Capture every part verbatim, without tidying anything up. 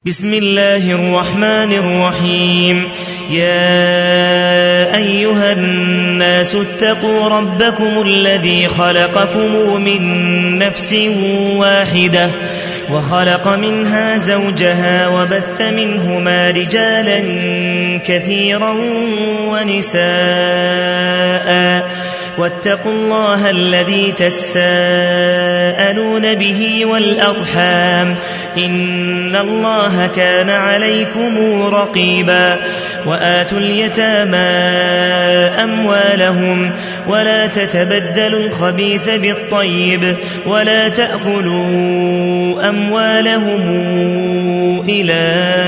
بسم الله الرحمن الرحيم. يا أيها الناس اتقوا ربكم الذي خلقكم من نفس واحدة وخلق منها زوجها وبث منهما رجالا كثيرا ونساء واتقوا الله الذي تساءلون به والأرحام إن الله كان عليكم رقيبا. وآتوا اليتامى أموالهم ولا تتبدلوا الخبيث بالطيب ولا تأكلوا أموالهم إلى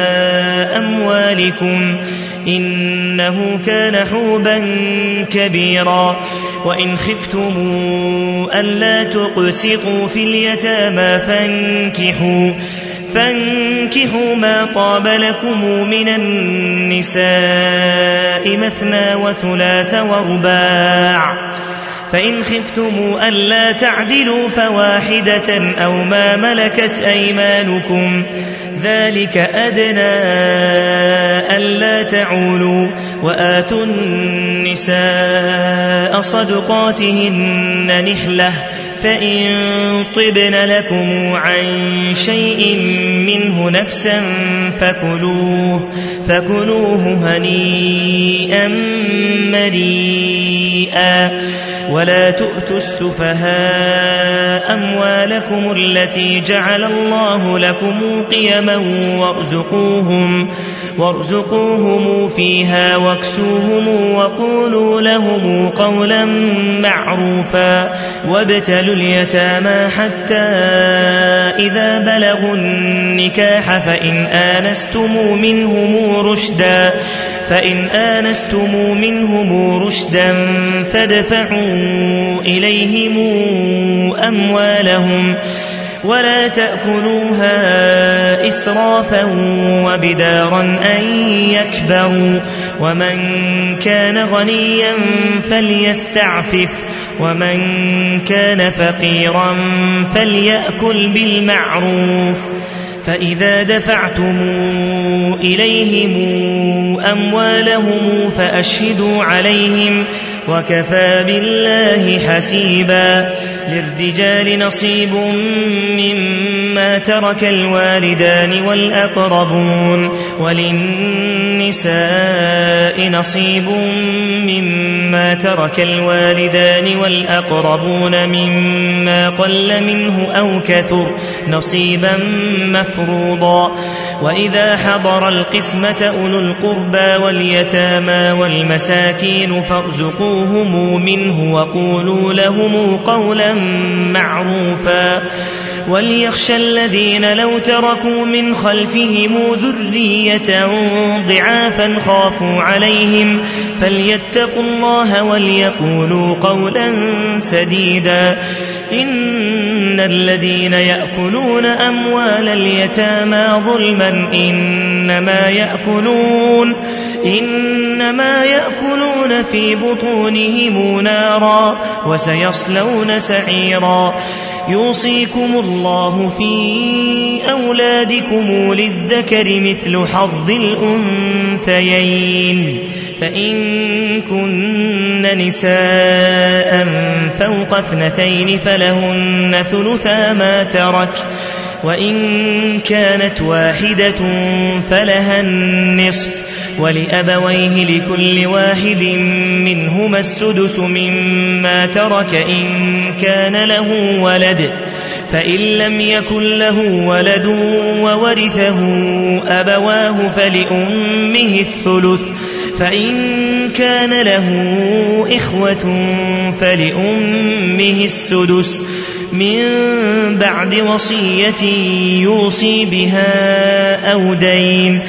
أموالكم إنه كان حوبا كبيرا. وإن خفتم ألا تقسطوا في اليتامى فانكحوا فانكحوا ما طاب لكم من النساء مثنى وثلاث ورباع، فإن خفتم ألا تعدلوا فواحدة أو ما ملكت أيمانكم ذلك أدنى ألا تعولوا. وآتوا النساء صدقاتهن نحلة فإن طبن لكم عن شيء منه نفسا فكلوه, فكلوه هنيئا مريئا. ولا تؤتوا السفهاء أموالكم التي جعل الله لكم قيما وارزقوهم, وارزقوهم فيها واكسوهم وقولوا لهم قولا معروفا. وابتلوا اليتامى حتى إذا بلغوا النكاح فإن آنستم منهم رشدا فإن آنستم منهم رشدا فادفعوا إليهم أموالهم ولا تأكلوها إسرافا وبدارا أن يكبروا. ومن كان غنيا فليستعفف ومن كان فقيرا فليأكل بالمعروف. فإذا دفعتم إليهم أموالهم فأشهدوا عليهم وكفى بالله حسيبا. للرجال نصيب مما ترك الوالدان والأقربون وللنساء نصيب مما ترك الوالدان والأقربون مما قل منه أو كثر نصيبا مفروضا. وإذا حضر القسمة أولو القربى واليتامى والمساكين فارزقوهم منه وقولوا لهم قولا معروفا. وليخشى الذين لو تركوا من خلفهم ذرية ضعافا خافوا عليهم فليتقوا الله وليقولوا قولا سديدا. إن الذين يأكلون أموال اليتامى ظلما إنما يأكلون إنما يأكلون في بطونهم نارا وسيصلون سعيرا. يوصيكم الله في أولادكم للذكر مثل حظ الأنثيين فإن كن نساء فوق اثنتين فلهن ثلثا ما ترك وإن كانت واحدة فلها النصف ولأبويه لكل واحد منهما السدس مما ترك إن كان له ولد فإن لم يكن له ولد وورثه أبواه فلأمه الثلث فإن كان له إخوة فلأمه السدس من بعد وصية يوصي بها أو دين.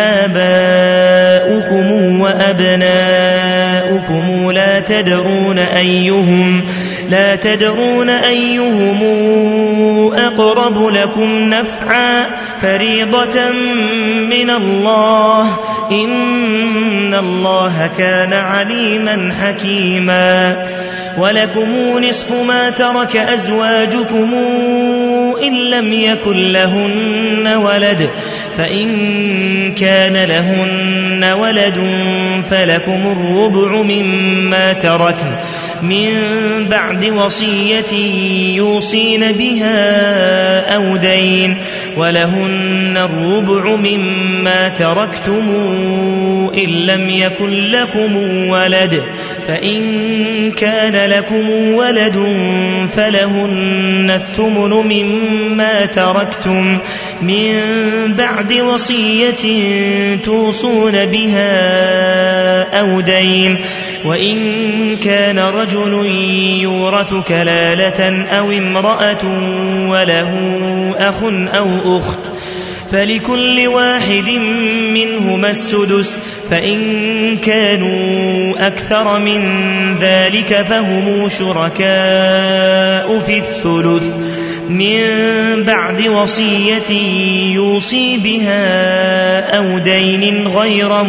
آباؤكم وأبناؤكم لا تدرون أيهم لا تدرون أيهم أقرب لكم نفعا فريضة من الله إن الله كان عليما حكيما. ولكم نصف ما ترك أزواجكم إن لم يكن لهن ولد فإن كان لهن ولد فلكم الربع مما تركن من بعد وصية يوصين بها أو دين ولهن الربع مما تركتم إن لم يكن لكم ولد فإن كان لكم ولد فلهن الثمن مما تركتم من بعد وصية توصون بها أو دين وإن كان رجل يورث كلالة أو امرأة وله أخ أو أخت فلكل واحد منهما السدس فإن كانوا أكثر من ذلك فهم شركاء في الثلث من بعد وصية يوصي بها أو دين غير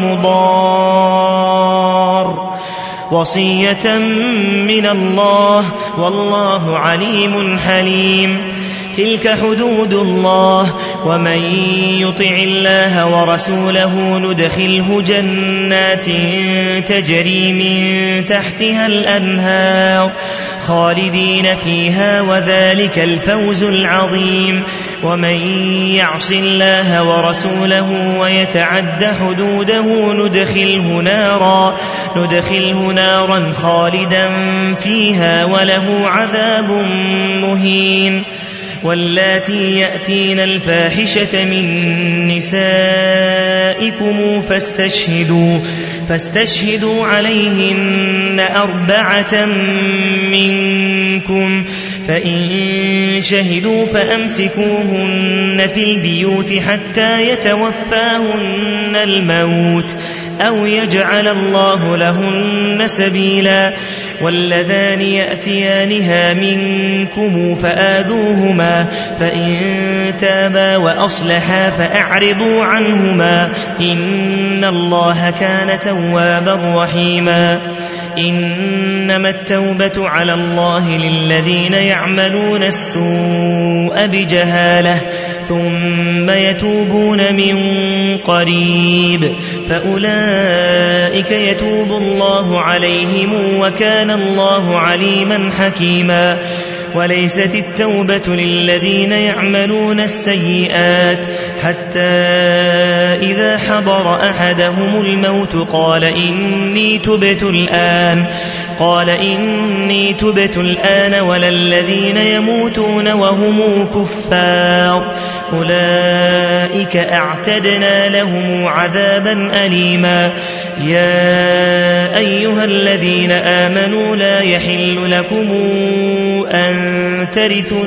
مضار وصية من الله والله عليم حليم تلك حدود الله ومن يطع الله ورسوله ندخله جنات تجري من تحتها الأنهار خالدين فيها وذلك الفوز العظيم ومن يعص الله ورسوله ويتعد حدوده ندخله نارا, ندخله نارا خالدا فيها وله عذاب مهين واللاتي يأتين الفاحشة من نسائكم فاستشهدوا, فاستشهدوا عليهن أربعة منكم فإن شهدوا فأمسكوهن في البيوت حتى يتوفاهن الموت أو يجعل الله لهن سبيلا واللذان يأتيانها منكم فآذوهما فإن تابا وأصلحا فأعرضوا عنهما إن الله كان توابا رحيما إنما التوبة على الله للذين يعملون السوء بجهالة ثم يتوبون من قريب فأولئك يتوب الله عليهم وكان الله عليما حكيما وليست التوبة للذين يعملون السيئات حتى إذا حضر أحدهم الموت قال إني تبت الآن قال إني تبت الآن ولا الذين يموتون وهم كفار أولئك أعتدنا لهم عذابا أليما يا أيها الذين آمنوا لا يحل لكم أن ترثوا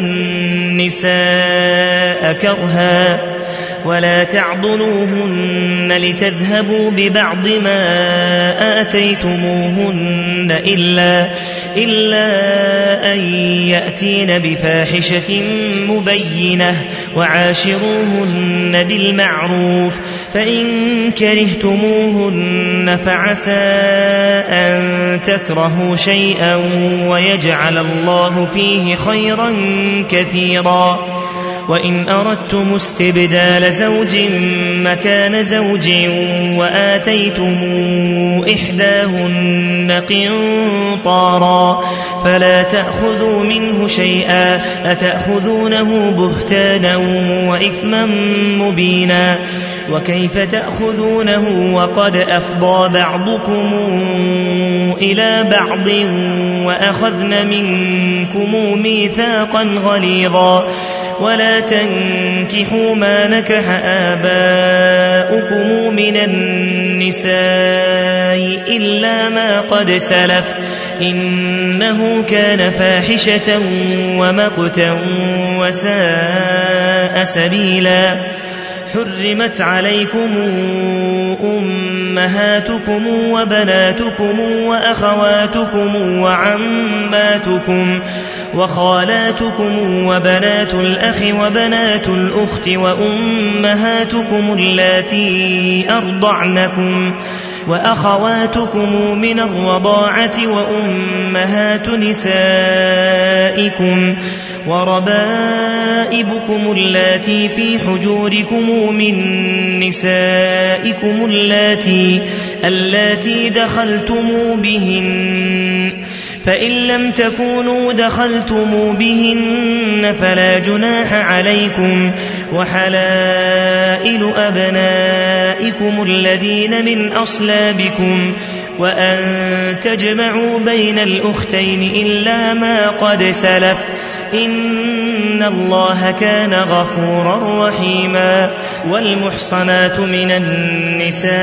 النساء كرها ولا تعضلوهن لتذهبوا ببعض ما آتيتموهن إلا, إلا أن يأتين بفاحشة مبينة وعاشروهن بالمعروف فإن كرهتموهن فعسى أن تكرهوا شيئا ويجعل الله فيه خيرا كثيرا وإن أردتم استبدال زوج مكان زوج وآتيتم إحداهن قنطارا فلا تأخذوا منه شيئا أتأخذونه بهتانا وإثما مبينا وكيف تأخذونه وقد أفضى بعضكم إلى بعض وأخذن منكم ميثاقا غليظا ولا تنكحوا ما نكح آباؤكم من النساء إلا ما قد سلف إنه كان فاحشة ومقتا وساء سبيلا حرمت عليكم أمهاتكم وبناتكم وأخواتكم وعماتكم وخالاتكم وبنات الأخ وبنات الأخت وأمهاتكم اللاتي أرضعنكم وأخواتكم من الرضاعة وأمهات نسائكم وربائبكم اللاتي في حجوركم من نسائكم اللاتي, اللاتي دخلتم بهن، فإن لم تكونوا دخلتم بهن فلا جناح عليكم، وحلائل أبنائكم الذين من أصلابكم، وأن تجمعوا بين الأختين إلا ما قد سلف، إن الله كان غفورا رحيما. والمحصنات من النساء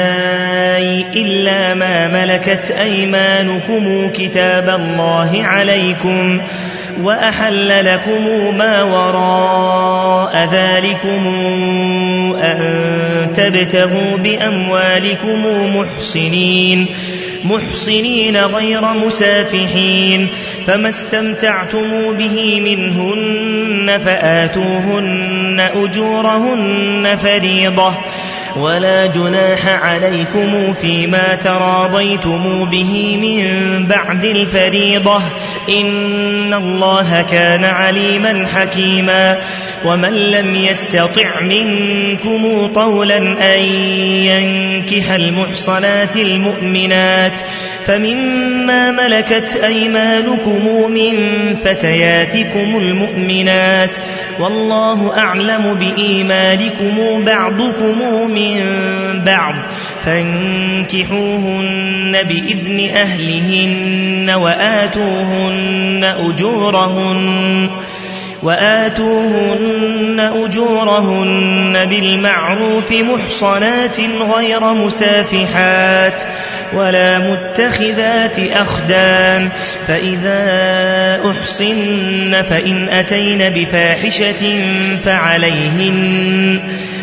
إلا ما ملكت أيمانكم كتاب الله عليكم، وأحل لكم ما وراء ذلكم أن تبتغوا بأموالكم محصنين محصنين غير مسافحين، فما استمتعتم به منهن فآتوهن أجورهن فريضة، ولا جناح عليكم فيما تراضيتم به من بعد الفريضة، إن الله كان عليما حكيما. ومن لم يستطع منكم طولا أن ينكح المحصنات المؤمنات فمما ملكت أيمانكم من فتياتكم المؤمنات، والله أعلم بإيمانكم بعضكم من بعض، فانكحوهن بإذن أهلهن وآتوهن أجورهن وآتوهن أجورهن بالمعروف محصنات غير مسافحات ولا متخذات أخدان، فإذا أحصن فإن أتين بفاحشة فعليهن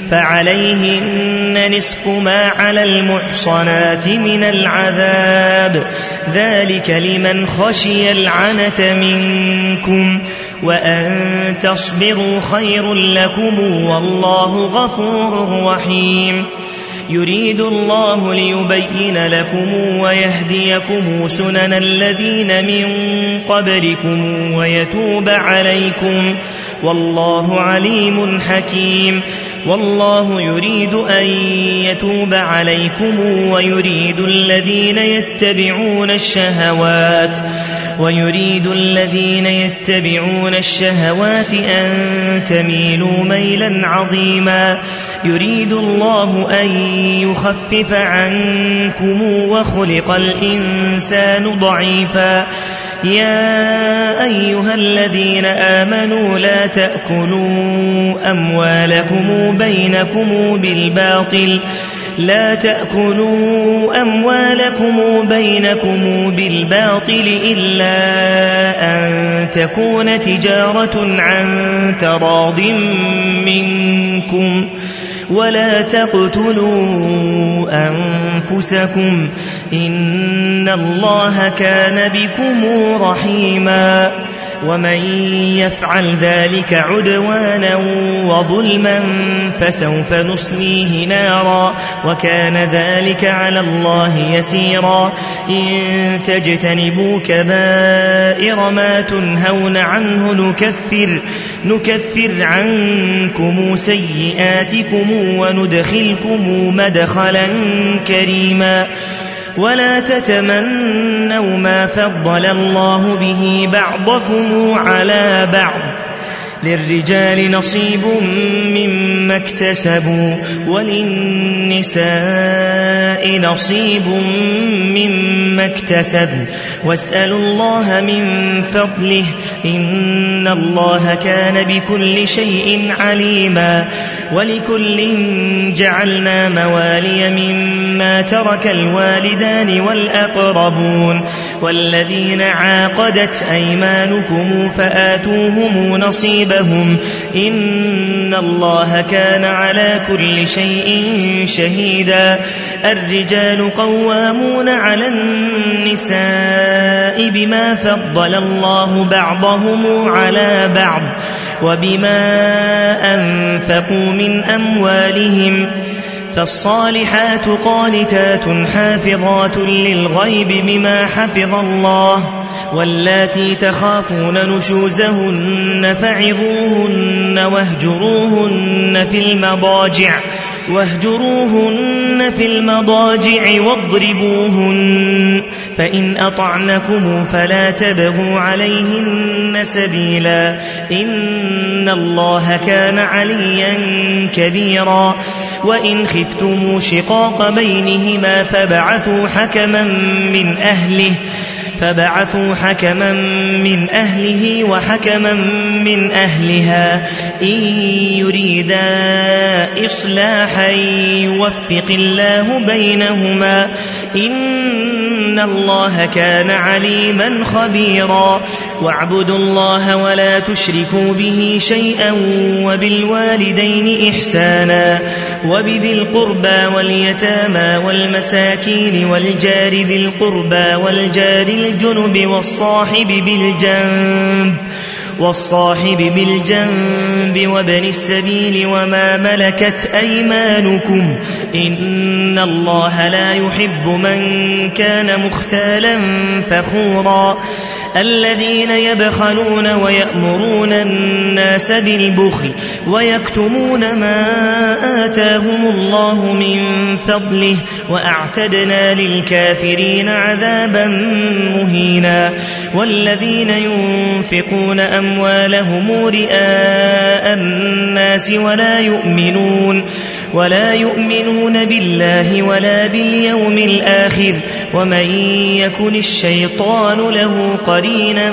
فعليهن نصف ما على المحصنات من العذاب، ذلك لمن خشي العنة منكم، وأن تصبروا خير لكم والله غفور رحيم. يريد الله ليبين لكم ويهديكم سنن الذين من قبلكم ويتوب عليكم، والله عليم حكيم. والله يريد أن يتوب عليكم ويريد الذين يتبعون الشهوات ويريد الذين يتبعون الشهوات أن تميلوا ميلا عظيما. يريد الله أن يخفف عنكم وخلق الإنسان ضعيفا. يا أيها الذين آمنوا لا تأكلوا أموالكم بينكم بالباطل لا تأكلوا أموالكم بينكم بالباطل إلا أن تكون تجارة عن تراض منكم، ولا تقتلوا أنفسكم إن الله كان بكم رحيما. ومن يفعل ذلك عدوانا وظلما فسوف نصليه نارا وكان ذلك على الله يسيرا. إن تجتنبوا كبائر ما تنهون عنه نكفر, نكفر عنكم سيئاتكم وندخلكم مدخلا كريما. ولا تتمنوا ما فضل الله به بعضكم على بعض، للرجال نصيب مما اكتسبوا وللنساء نصيب مما اكتسبن، واسألوا الله من فضله إن الله كان بكل شيء عليما. ولكل جعلنا موالي مما ترك الوالدان والأقربون والذين عاقدت أيمانكم فآتوهم نصيبهم إن الله كان على كل شيء شهيدا. الرجال قوامون على النساء بما فضل الله بعضهم على بعض وبما أنفقوا من أموالهم، فالصالحات قانتات حافظات للغيب بما حفظ الله واللاتي تخافون نشوزهن فعظوهن واهجروهن في المضاجع واهجروهن في المضاجع واضربوهن فإن أطعنكم فلا تبغوا عليهن سبيلا إن الله كان عليا كبيرا وإن خفتم شقاق بينهما فبعثوا حكما من أهله فبعثوا حكما من أهله وحكما من أهلها إن يريدا إصلاحا يوفق الله بينهما إن الله كان عليما خبيرا واعبدوا الله ولا تشركوا به شيئا وبالوالدين إحسانا وبذي القربى واليتامى والمساكين والجار ذي القربى والجار الجنب والصاحب بالجنب والصاحب بالجنب وابن السبيل وما ملكت أيمانكم إن الله لا يحب من كان مختالا فخورا الذين يبخلون ويأمرون الناس بالبخل ويكتمون ما آتاهم الله من فضله وأعتدنا للكافرين عذابا مهينا والذين ينفقون أموالهم رئاء الناس ولا يؤمنون ولا يؤمنون بالله ولا باليوم الآخر ومن يكن الشيطان له قرينا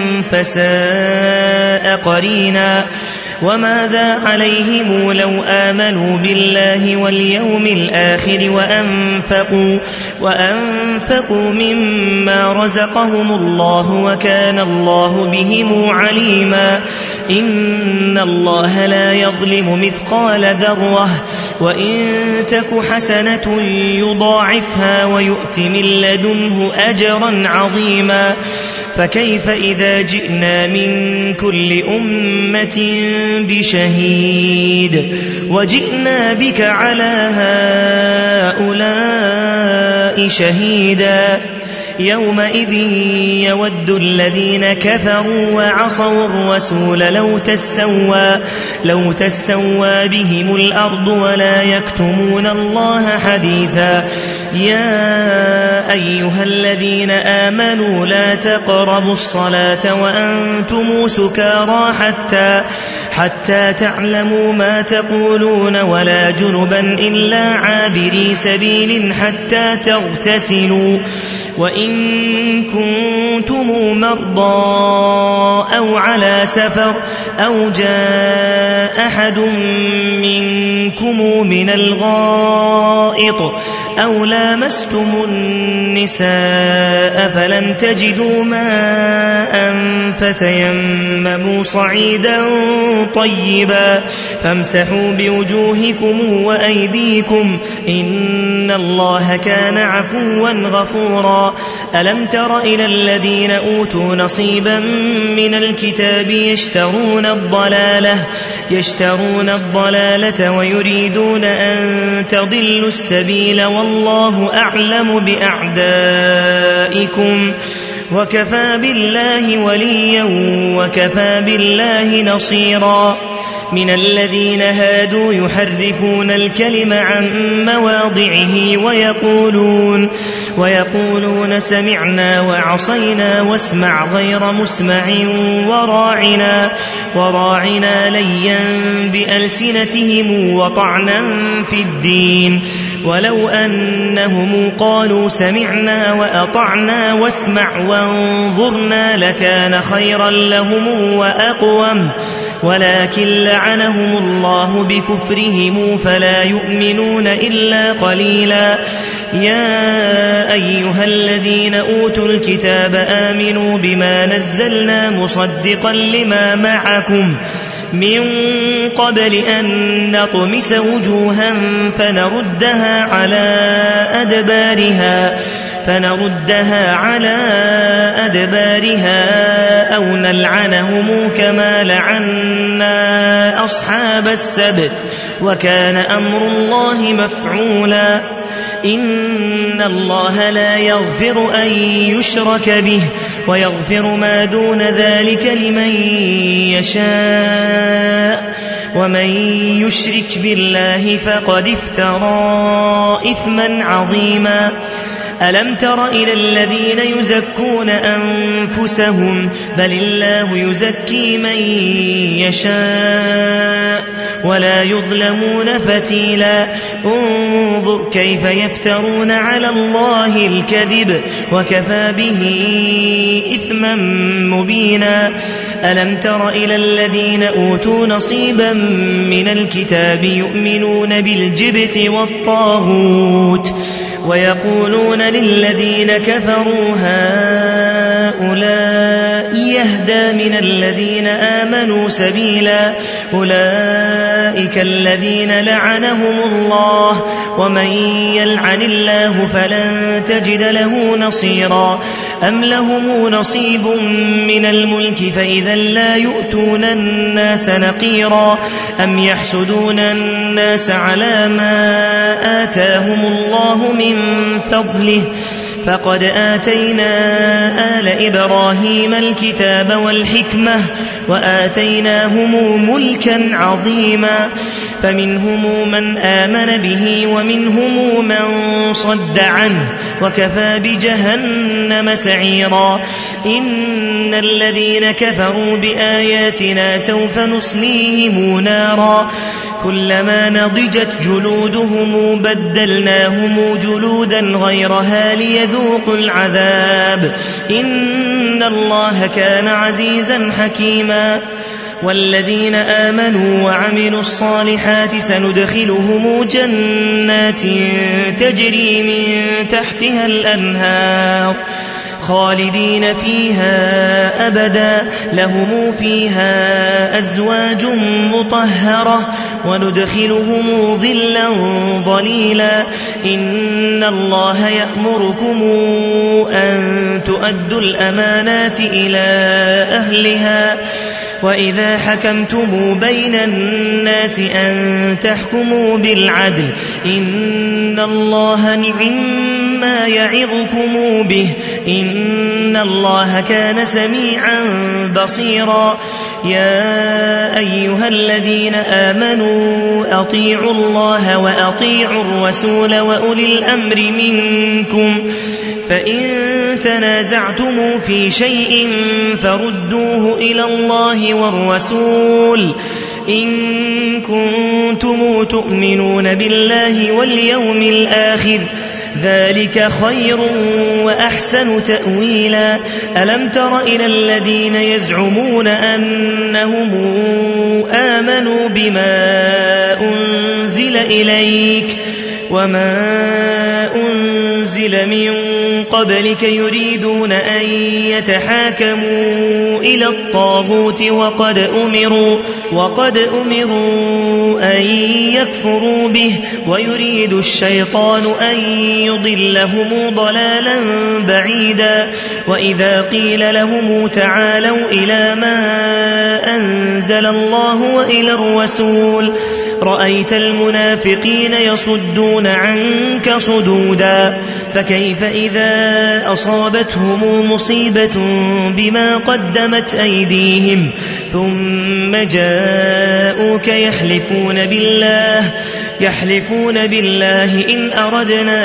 فساء قرينا وماذا عليهم لو آمنوا بالله واليوم الآخر وأنفقوا, وأنفقوا مما رزقهم الله وكان الله بهم عليما إن الله لا يظلم مثقال ذرة وإن تك حسنة يضاعفها ويؤت من لدنه أجرا عظيما فكيف إذا جئنا من كل أمة بشهيد وجئنا بك على هؤلاء شهيدا يومئذ يود الذين كفروا وعصوا الرسول لو تسوى, لو تسوى بهم الأرض ولا يكتمون الله حديثا يا أيها الذين آمنوا لا تقربوا الصلاة وأنتم سكارى حتى, حتى تعلموا ما تقولون ولا جنبا إلا عابري سبيل حتى تغتسلوا وإن كنتم مرضى أو على سفر أو جاء أحد منكم من الغائط أو لامستم النساء فلم تجدوا ماء فتيمموا صعيدا طيبا فامسحوا بوجوهكم وأيديكم إن الله كان عفوا غفورا ألم تر إلى الذين أوتوا نصيبا من الكتاب يشترون الضلالة, يشترون الضلالة ويريدون أن تضلوا السبيل والله أعلم بأعدائكم وكفى بالله وليا وكفى بالله نصيرا من الذين هادوا يحرفون الكلم عن مواضعه ويقولون, ويقولون سمعنا وعصينا واسمع غير مسمع وراعنا, وراعنا ليا بألسنتهم وطعنا في الدين ولو أنهم قالوا سمعنا وأطعنا واسمع وانظرنا لكان خيرا لهم وأقوم ولكن لعنهم الله بكفرهم فلا يؤمنون إلا قليلا يا أيها الذين أوتوا الكتاب آمنوا بما نزلنا مصدقا لما معكم من قبل أن نطمس وجوها فنردها على أدبارها فنردها على أدبارها أو نلعنهم كما لعنا أصحاب السبت وكان أمر الله مفعولا إن الله لا يغفر أن يشرك به ويغفر ما دون ذلك لمن يشاء ومن يشرك بالله فقد افترى إثما عظيما ألم تر إلى الذين يزكون أنفسهم بل الله يزكي من يشاء ولا يظلمون فتيلا انظر كيف يفترون على الله الكذب وكفى به إثما مبينا ألم تر إلى الذين أوتوا نصيبا من الكتاب يؤمنون بالجبت والطاغوت ويقولون للذين كفروا هؤلاء يهدى من الذين آمنوا سبيلا أولئك الذين لعنهم الله ومن يلعن الله فلن تجد له نصيرا أم لهم نصيب من الملك فإذا لا يؤتون الناس نقيرا أم يحسدون الناس على ما آتاهم الله من فضله فقد آتينا آل إبراهيم الكتاب والحكمة وآتيناهم ملكا عظيما فمنهم من آمن به ومنهم من صد عنه وكفى بجهنم سعيرا إن الذين كفروا بآياتنا سوف نصليهم نارا كلما نضجت جلودهم بدلناهم جلودا غيرها ليذوقوا العذاب إن الله كان عزيزا حكيما والذين آمنوا وعملوا الصالحات سندخلهم جنات تجري من تحتها الأنهار خالدين فيها أبدا لهم فيها أزواج مطهرة وندخلهم ظلا ظليلا إن الله يأمركم أن تؤدوا الأمانات إلى أهلها وإذا حكمتم بين الناس أن تحكموا بالعدل إن الله نعم ما يعظكم به إن الله كان سميعا بصيرا يا أيها الذين آمنوا أطيعوا الله وأطيعوا الرسول وأولي الأمر منكم فإن تنازعتم في شيء فردوه إلى الله والرسول إن كنتم تؤمنون بالله واليوم الآخر ذلك خير وأحسن تأويلا ألم تر إلى الذين يزعمون أنهم آمنوا بما أنزل إليك وما أنزل من قبلك يريدون أن يتحاكموا إلى الطاغوت وقد أمروا, وقد أمروا أن يكفروا به ويريد الشيطان أن يضلهم ضلالا بعيدا وإذا قيل لهم تعالوا إلى ما أنزل الله وإلى الرسول رأيت المنافقين يصدون عنك صدودا فكيف إذا أصابتهم مصيبة بما قدمت أيديهم ثم جاءوك يحلفون بالله يحلفون بالله إن أردنا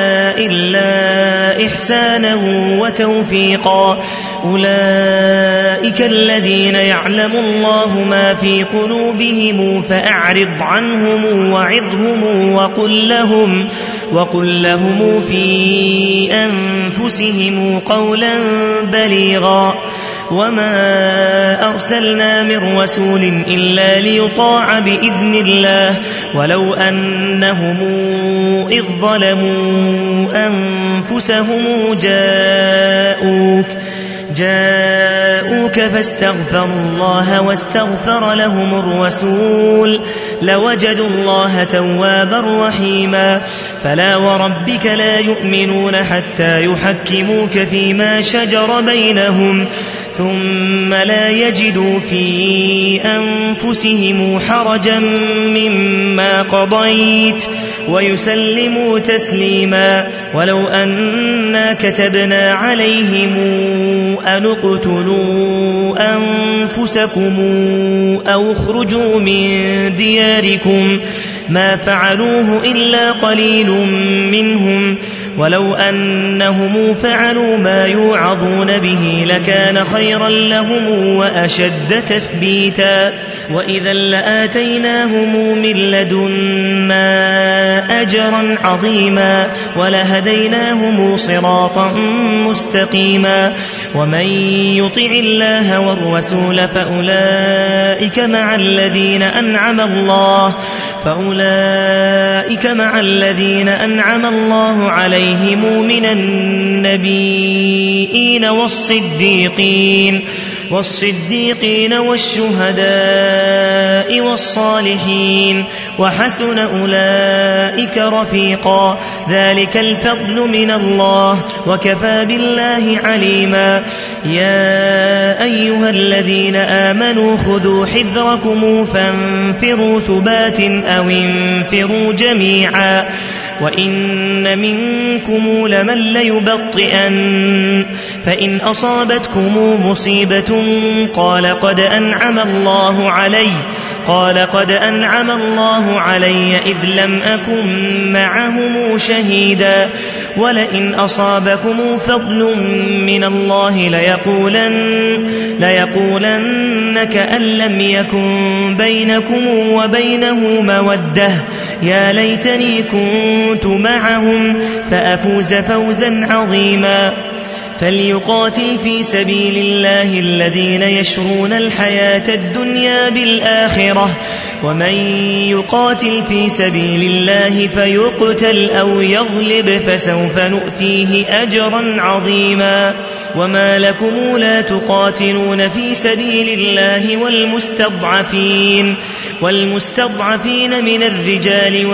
إلا إحسانا وتوفيقا أولئك الذين يعلم الله ما في قلوبهم فأعرض عنهم وعظهم وقل لهم, وقل لهم في أنفسهم قولا بليغا وما أرسلنا من رسول إلا ليطاع بإذن الله ولو أنهم إذ ظلموا أنفسهم جاءوك جاءوك فاستغفروا الله واستغفر لهم الرسول لوجدوا الله توابا رحيما فلا وربك لا يؤمنون حتى يحكموك فيما شجر بينهم ثم لا يجدوا في أنفسهم حرجا مما قضيت ويسلموا تسليما ولو أنا كتبنا عليهم أن اقتلوا أنفسكم أو اخرجوا من دياركم ما فعلوه إلا قليل منهم ولو أنهم فعلوا ما يوعظون به لكان خيرا لهم وأشد تثبيتا وإذا لآتيناهم من لدنا أجرا عظيما ولهديناهم صراطا مستقيما ومن يطع الله والرسول فأولئك مع الذين أنعم الله فأولئك مع الذين أنعم الله عليهم من النبيين والصديقين والصديقين والشهداء والصالحين وحسن أولئك رفيقا ذلك الفضل من الله وكفى بالله عليما يا أيها الذين آمنوا خذوا حذركم فانفروا ثبات أو انفروا جميعا وإن منكم لمن ليبطئن فإن أصابتكم مصيبة قال قد أنعم الله علي قال قد أنعم الله علي إذ لم أكن معهم شهيدا ولئن أصابكم فضل من الله ليقولن, ليقولن كأن لم يكن بينكم وبينه مودة يا ليتني كنت معهم فأفوز فوزا عظيما فليقاتل في سبيل الله الذين يشرون الحياة الدنيا بالآخرة ومن يقاتل في سبيل الله فيقتل أو يغلب فسوف نؤتيه أجرا عظيما وما لكم لا تقاتلون في سبيل الله والمستضعفين والمستضعفين من الرجال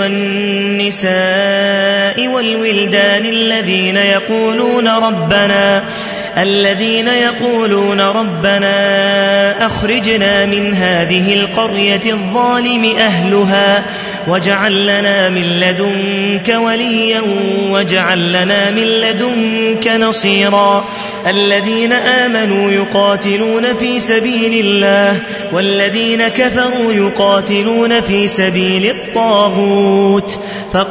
والنساء والولدان الذين يقولون ربنا الذين يقولون ربنا أخرجنا من هذه القرية الظالم أهلها واجعل لنا من لدنك وليا واجعل لنا من لدنك نصيرا الذين آمنوا يقاتلون في سبيل الله والذين كفروا يقاتلون في سبيل الطاغوت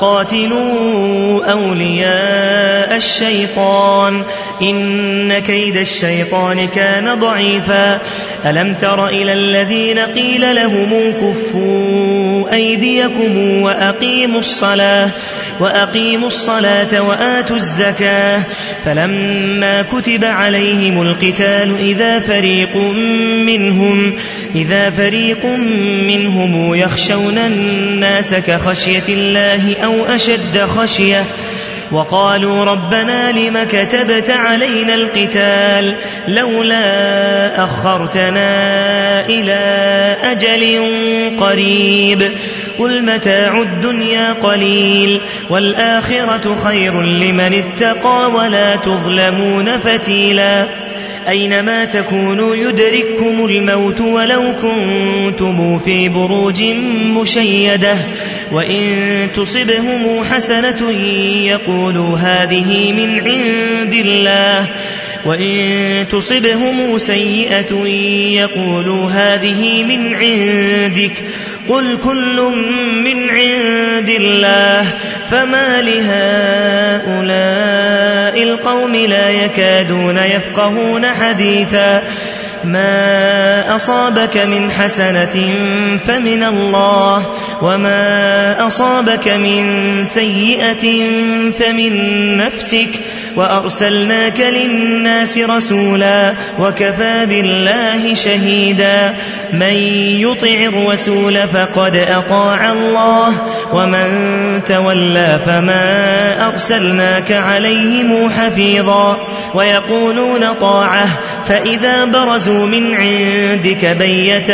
فقاتلوا أولياء الشيطان إن كيد الشيطان كان ضعيفا ألم تر إلى الذين قيل لهم كفوا أيديكم وأقيموا الصلاة وأقيموا الصلاة وآتوا الزكاة فلما كتب عليهم القتال إذا فريق منهم إذا فريق منهم يخشون الناس كخشية الله أو أشد خشية وقالوا ربنا لم كتبت علينا القتال لولا أخرتنا إلى أجل قريب قل متاع الدنيا قليل والآخرة خير لمن اتقى ولا تظلمون فتيلا أينما تكونوا يدرككم الموت ولو كنتم في بروج مشيدة وإن تصبهم حسنة يقولوا هذه من عند الله وإن تصبهم سيئة يقولوا هذه من عندك قل كل من عند الله فما لهؤلاء القوم لا يكادون يفقهون حديثا ما أصابك من حسنة فمن الله وما أصابك من سيئة فمن نفسك وأرسلناك للناس رسولا وكفى بالله شهيدا من يطع الرسول فقد أطاع الله ومن تولى فما أرسلناك عليهم حفيظا ويقولون طاعة فإذا برزوا من عندك بيت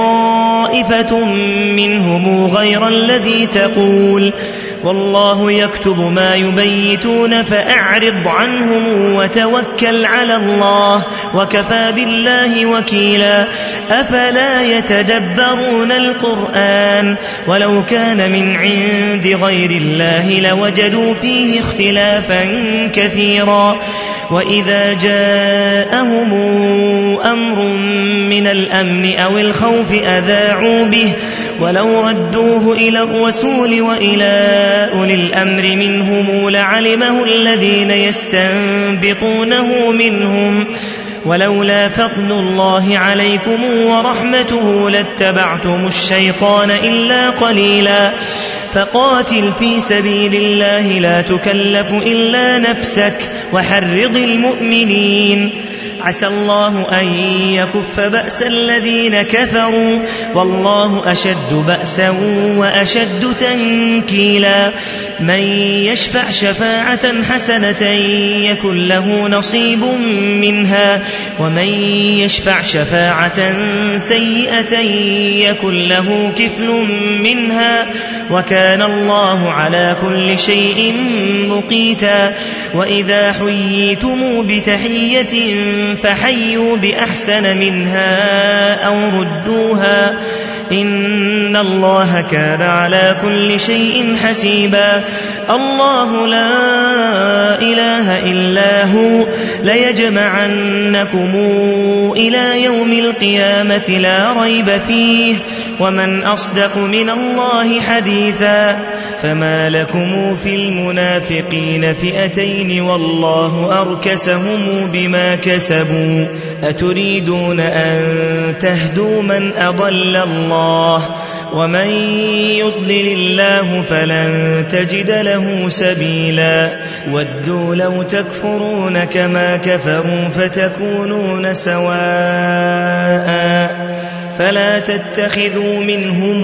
طائفة منهم غير الذي تقول والله يكتب ما يبيتون فأعرض عنهم وتوكل على الله وكفى بالله وكيلا أفلا يتدبرون القرآن ولو كان من عند غير الله لوجدوا فيه اختلافا كثيرا وإذا جاءهم أمر من الأمن أو الخوف أذاعوا به ولو ردوه إلى الرسول وإلى أولي الأمر منهم لعلمه الذين يستنبطونه منهم ولولا فضل الله عليكم ورحمته لاتبعتم الشيطان إلا قليلا فقاتل في سبيل الله لا تكلف إلا نفسك وحرض المؤمنين عسى الله أن يكف بأس الذين كفروا والله أشد بأسا وأشد تنكيلا من يشفع شفاعة حسنة يكن له نصيب منها ومن يشفع شفاعة سيئة يكن له كفل منها وكان الله على كل شيء مقيتا وإذا حييتم بتحية فحيوا بأحسن منها أو ردوها إن الله كان على كل شيء حسيبا الله لا إله إلا هو ليجمعنكم إلى يوم القيامة لا ريب فيه ومن أصدق من الله حديثا فما لكم في المنافقين فئتين والله أركسهم بما كسبوا أتريدون أن تهدوا من أضل الله ومن يضلل الله فلن تجد له سبيلا ودوا لو تكفرون كما كفروا فتكونون سواء فلا تتخذوا منهم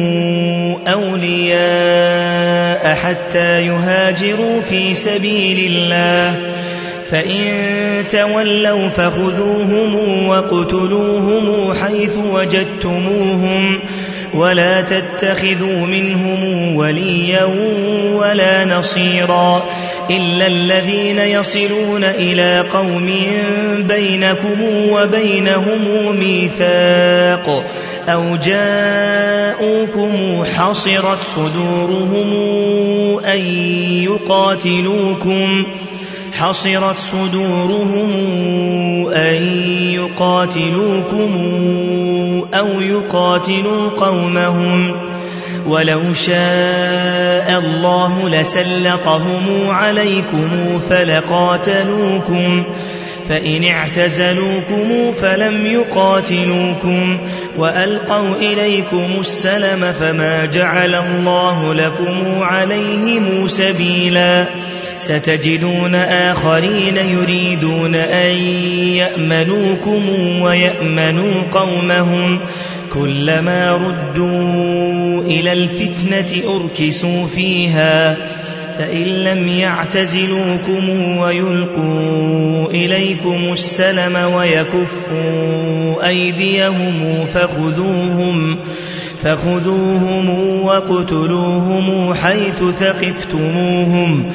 أولياء حتى يهاجروا في سبيل الله فإن تولوا فخذوهم وقتلوهم حيث وجدتموهم ولا تتخذوا منهم وليا ولا نصيرا إلا الذين يصلون إلى قوم بينكم وبينهم ميثاق أو جاءوكم حصرت صدورهم أن يقاتلوكم حصرت صدورهم أن يقاتلوكم أو يقاتلوا قومهم ولو شاء الله لسلطهم عليكم فلقاتلوكم فإن اعتزلوكم فلم يقاتلوكم وألقوا إليكم السلم فما جعل الله لكم عليهم سبيلا ستجدون آخرين يريدون أن يأمنوكم ويأمنوا قومهم كلما ردوا إلى الفتنة أركسوا فيها فإن لم يعتزلوكم ويلقوا إليكم السلم ويكفوا أيديهم فخذوهم فخذوهم وقتلوهم حيث ثقفتموهم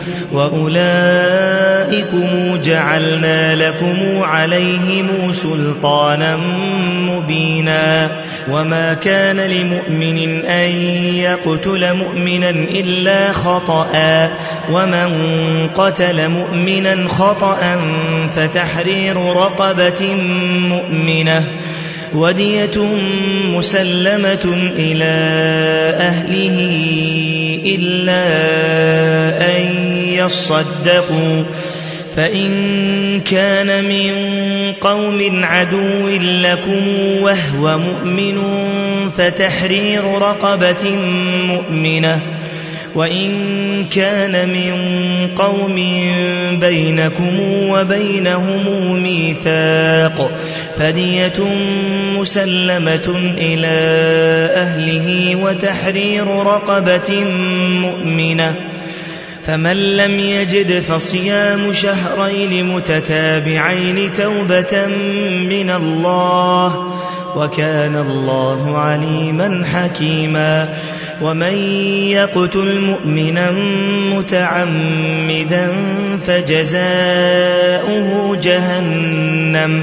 وأولئكم جعلنا لكم عليهم سلطانا مبينا وما كان لمؤمن أن يقتل مؤمنا إلا خطأ ومن قتل مؤمنا خطأ فتحرير رقبة مؤمنة ودية مسلمة إلى أهله إلا أن يصدقوا فإن كان من قوم عدو لكم وهو مؤمن فتحرير رقبة مؤمنة وإن كان من قوم بينكم وبينهم ميثاق فدية مسلمة إلى أهله وتحرير رقبة مؤمنة فمن لم يجد فصيام شهرين متتابعين توبة من الله وكان الله عليما حكيما ومن يقتل مؤمنا متعمدا فجزاؤه جهنم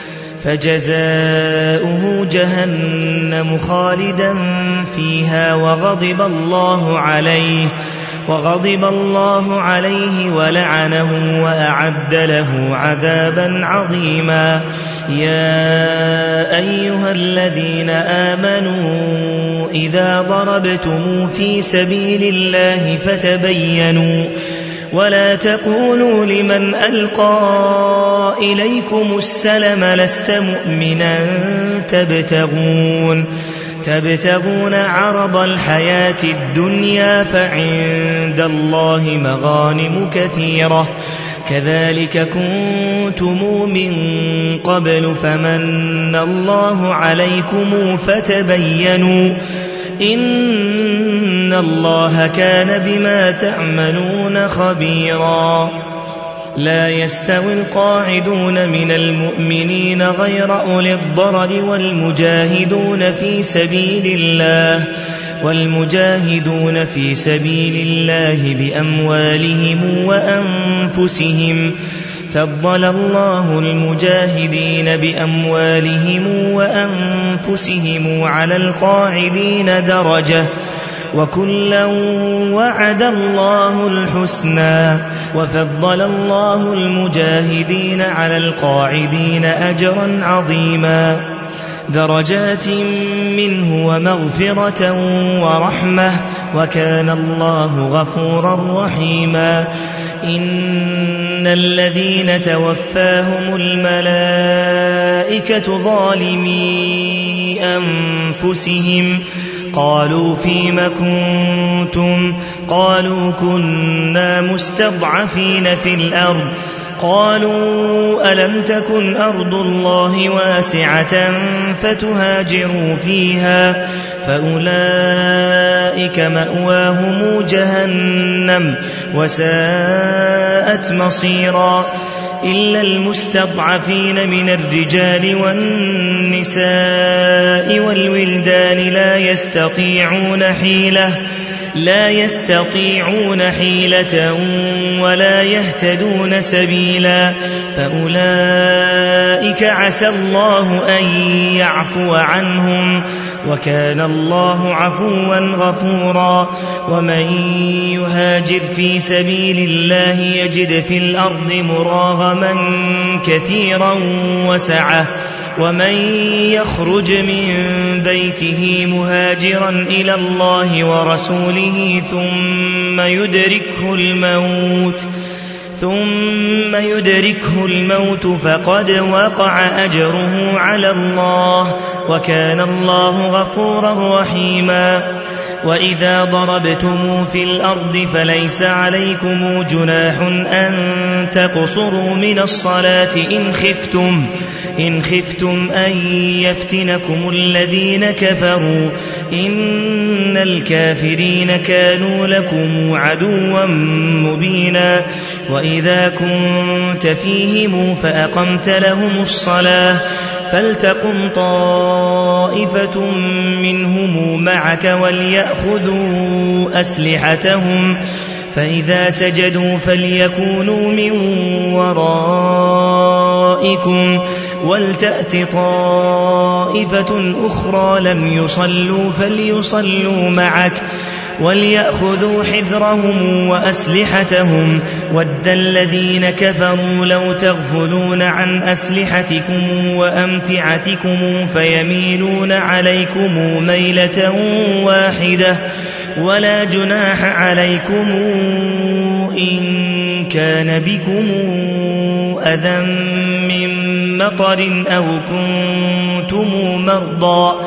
فجزاؤه جهنم خالدا فيها وغضب الله عليه وغضب الله عليه ولعنه وأعد له عذابا عظيما يا أيها الذين آمنوا إذا ضربتم في سبيل الله فتبينوا ولا تقولوا لمن ألقى إليكم السلم لست مؤمنا تبتغون تبتغون عرض الحياة الدنيا فعند الله مغانم كثيرة كذلك كنتم من قبل فمن الله عليكم فتبينوا إن الله كان بما تعملون خبيرا لا يستوي القاعدون من المؤمنين غير أولي الضرر والمجاهدون في سبيل الله والمجاهدون في سبيل الله بأموالهم وأنفسهم فضل الله المجاهدين بأموالهم وأنفسهم على القاعدين درجة وكلا وعد الله الحسنى وفضل الله المجاهدين على القاعدين أجرا عظيما درجات منه ومغفرة ورحمة وكان الله غفورا رحيما إن الذين توفاهم الملائكة ظالمي أنفسهم قالوا فيم كنتم قالوا كنا مستضعفين في الأرض قالوا ألم تكن أرض الله واسعة فتهاجروا فيها فأولئك مأواهم جهنم وساءت مصيرا إلا المستضعفين من الرجال والنساء والولدان لا يستطيعون حيلة لا يستطيعون حيلة ولا يهتدون سبيلا فأولئك عسى الله أن يعفو عنهم وكان الله عفوا غفورا ومن يهاجر في سبيل الله يجد في الأرض مراغما كثيرا وسعة ومن يخرج من بيته مهاجرا إلى الله ورسوله ثم يدركه الموت ثم يدركه الموت فقد وقع أجره على الله وكان الله غفورا رحيما وإذا ضربتم في الأرض فليس عليكم جناح أن تقصروا من الصلاة إن خفتم إن خفتم أن يفتنكم الذين كفروا إن الكافرين كانوا لكم عدوا مبينا وإذا كنت فيهم فأقمت لهم الصلاة فلتقم طائفة منهم معك وليأخذوا أسلحتهم فإذا سجدوا فليكونوا من ورائكم ولتأت طائفة أخرى لم يصلوا فليصلوا معك وليأخذوا حذرهم وأسلحتهم ود الذين كفروا لو تغفلون عن أسلحتكم وأمتعتكم فيميلون عليكم ميلة واحدة ولا جناح عليكم إن كان بكم أذى من مطر أو كنتم مرضى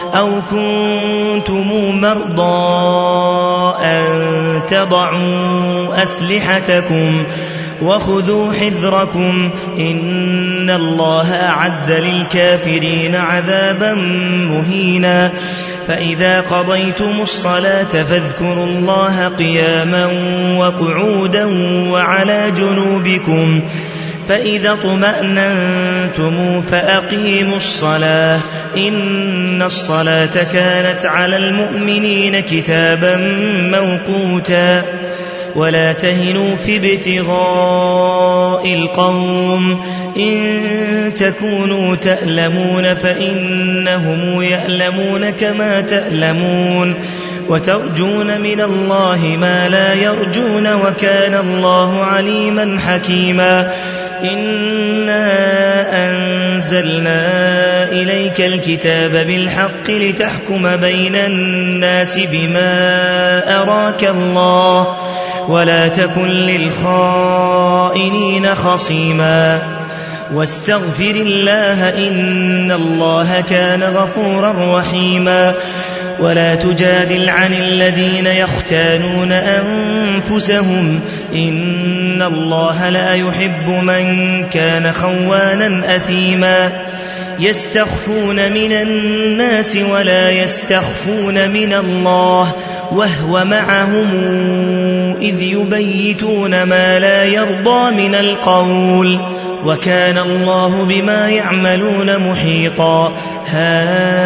أو كنتم مرضى أن تضعوا أسلحتكم وخذوا حذركم إن الله أعد للكافرين عذابا مهينا فإذا قضيتم الصلاة فاذكروا الله قياما وقعودا وعلى جنوبكم فإذا اطمأننتم فأقيموا الصلاة إن الصلاة كانت على المؤمنين كتابا موقوتا ولا تهنوا في ابتغاء القوم إن تكونوا تألمون فإنهم يألمون كما تألمون وترجون من الله ما لا يرجون وكان الله عليما حكيما إنا أنزلنا إليك الكتاب بالحق لتحكم بين الناس بما أراك الله ولا تكن للخائنين خصيما واستغفر الله إن الله كان غفورا رحيما ولا تجادل عن الذين يختانون أنفسهم إن الله لا يحب من كان خوانا أثيما يستخفون من الناس ولا يستخفون من الله وهو معهم إذ يبيتون ما لا يرضى من القول وكان الله بما يعملون محيطا ها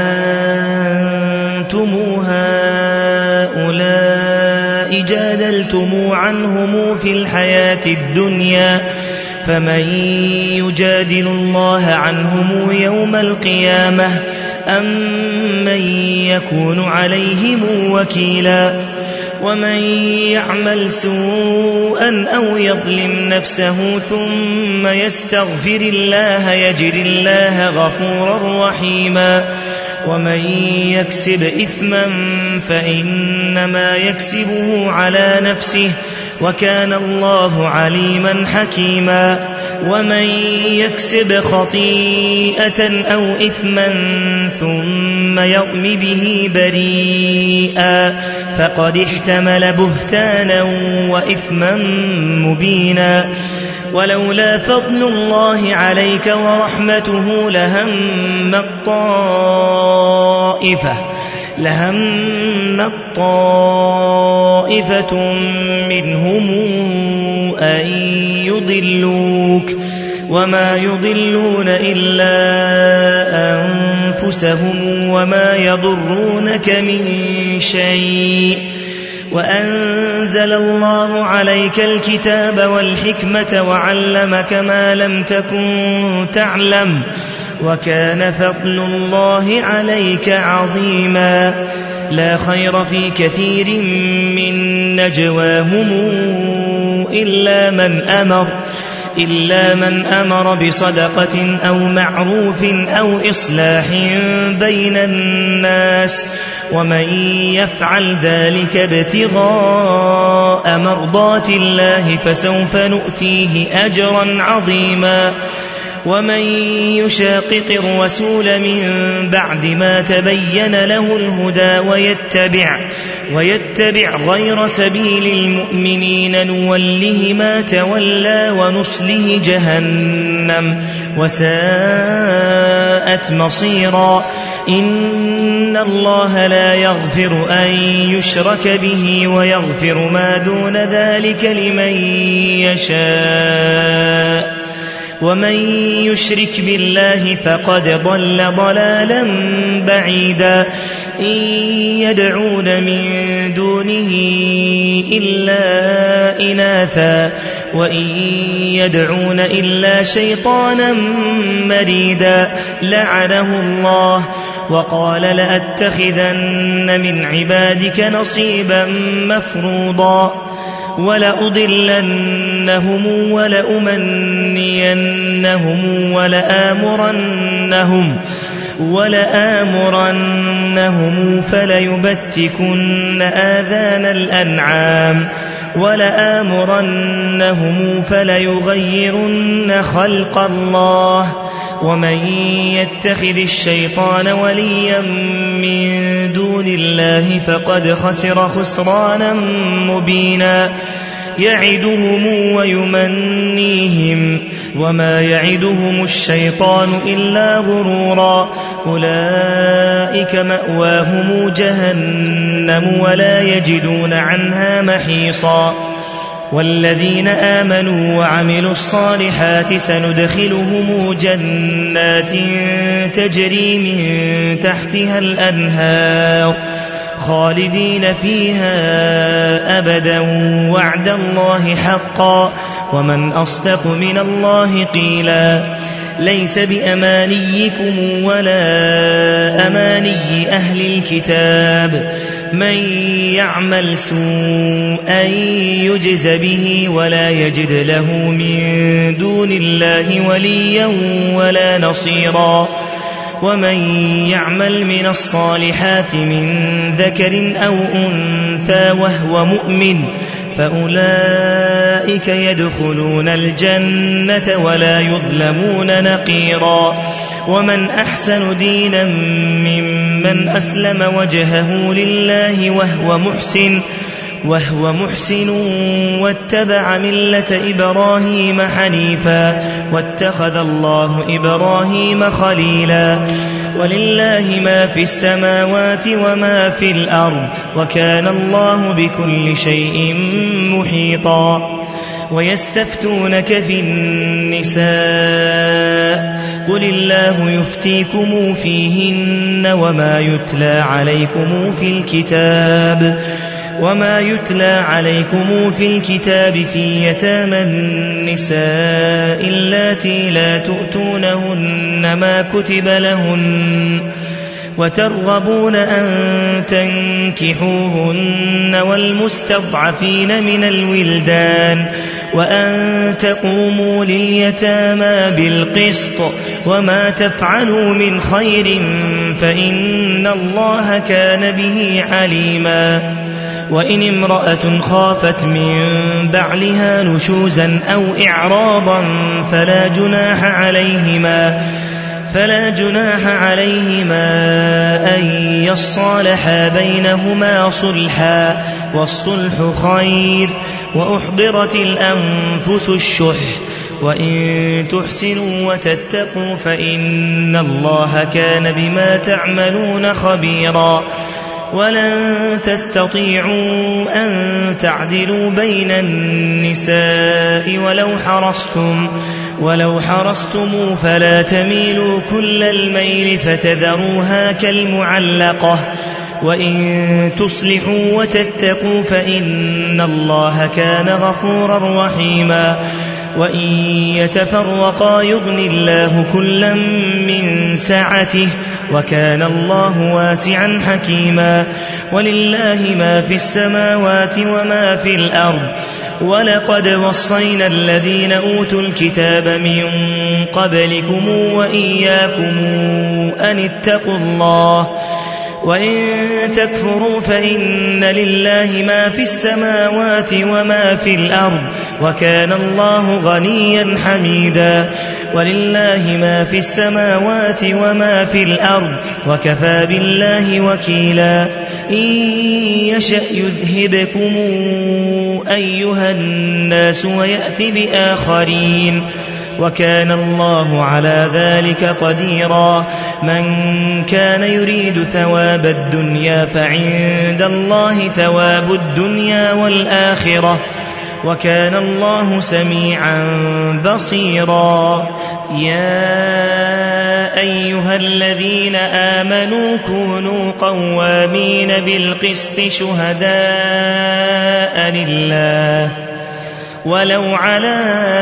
أنتم هؤلاء جادلتم عنهم في الحياة الدنيا فمن يجادل الله عنهم يوم القيامة أم من يكون عليهم وكيلا ومن يعمل سوءا أو يظلم نفسه ثم يستغفر الله يجد الله غفورا رحيما ومن يكسب إثما فإنما يكسبه على نفسه وكان الله عليما حكيما ومن يكسب خطيئة أو إثما ثم يرم به بريئا فقد احتمل بهتانا وإثما مبينا ولولا فضل الله عليك ورحمته لهم الطائفة لهم طائفة منهم أن يضلوك وما يضلون إلا أنفسهم وما يضرونك من شيء وأنزل الله عليك الكتاب والحكمة وعلمك ما لم تكن تعلم وكان فضل الله عليك عظيما لا خير في كثير من نجواهم إلا من أمر إلا من أمر بصدقة أو معروف أو إصلاح بين الناس ومن يفعل ذلك ابتغاء مرضات الله فسوف نؤتيه أجرا عظيما ومن يشاقق الرسول من بعد ما تبين له الهدى ويتبع, ويتبع غير سبيل المؤمنين نوله ما تولى ونصله جهنم وساءت مصيرا إن الله لا يغفر أن يشرك به ويغفر ما دون ذلك لمن يشاء ومن يشرك بالله فقد ضل ضلالا بعيدا إن يدعون من دونه إلا إناثا وإن يدعون إلا شيطانا مريدا لعنه الله وقال لأتخذن من عبادك نصيبا مفروضا ولأضلنهم ولأمنينهم ولآمرنهم ولآمرنهم فليبتكن آذان الأنعام ولآمرنهم فليغيرن خلق الله ومن يتخذ الشيطان وليا من دون الله فقد خسر خسرانا مبينا يعدهم ويمنيهم وما يعدهم الشيطان إلا غرورا أولئك مأواهم جهنم ولا يجدون عنها محيصا والذين آمنوا وعملوا الصالحات سندخلهم جنات تجري من تحتها الأنهار خالدين فيها أبدا وعد الله حقا ومن أصدق من الله قيلا ليس بأمانيكم ولا أماني أهل الكتاب من يعمل سوءا يجز به ولا يجد له من دون الله وليا ولا نصيرا ومن يعمل من الصالحات من ذكر أو أنثى وهو مؤمن فأولئك يدخلون الجنة ولا يظلمون نقيرا ومن أحسن دينا ممن أسلم وجهه لله وهو محسن وهو محسن واتبع ملة إبراهيم حنيفا واتخذ الله إبراهيم خليلا ولله ما في السماوات وما في الأرض وكان الله بكل شيء محيطا ويستفتونك في النساء قل الله يفتيكم فيهن وما يتلى عليكم في الكتاب وما يتلى عليكم في الكتاب في يتامى النساء اللاتي لا تؤتونهن ما كتب لهن وترغبون أن تنكحوهن والمستضعفين من الولدان وأن تقوموا لليتامى بالقسط وما تفعلوا من خير فإن الله كان به عليما وإن امرأة خافت من بعلها نشوزا أو إعراضا فلا جناح عليهما فلا جناح عليهما أن يصالحا بينهما صلحا والصلح خير وأحضرت الأنفس الشح وإن تحسنوا وتتقوا فإن الله كان بما تعملون خبيرا ولن تستطيعوا أن تعدلوا بين النساء ولو حرصتم ولو حرصتم فلا تميلوا كل الميل فتذروها كالمعلقة وإن تصلحوا وتتقوا فإن الله كان غفورا رحيما وإن يتفرقا يغن الله كلا من سعته وكان الله واسعا حكيما ولله ما في السماوات وما في الأرض ولقد وصينا الذين أوتوا الكتاب من قبلكم وإياكم أن اتقوا الله وإن تكفروا فإن لله ما في السماوات وما في الأرض وكان الله غنيا حميدا ولله ما في السماوات وما في الأرض وكفى بالله وكيلا إن يشأ يذهبكم أيها الناس ويأتي بآخرين وكان الله على ذلك قديرا من كان يريد ثواب الدنيا فعند الله ثواب الدنيا والآخرة وكان الله سميعا بصيرا يا أيها الذين آمنوا كونوا قوامين بالقسط شهداء لله ولو على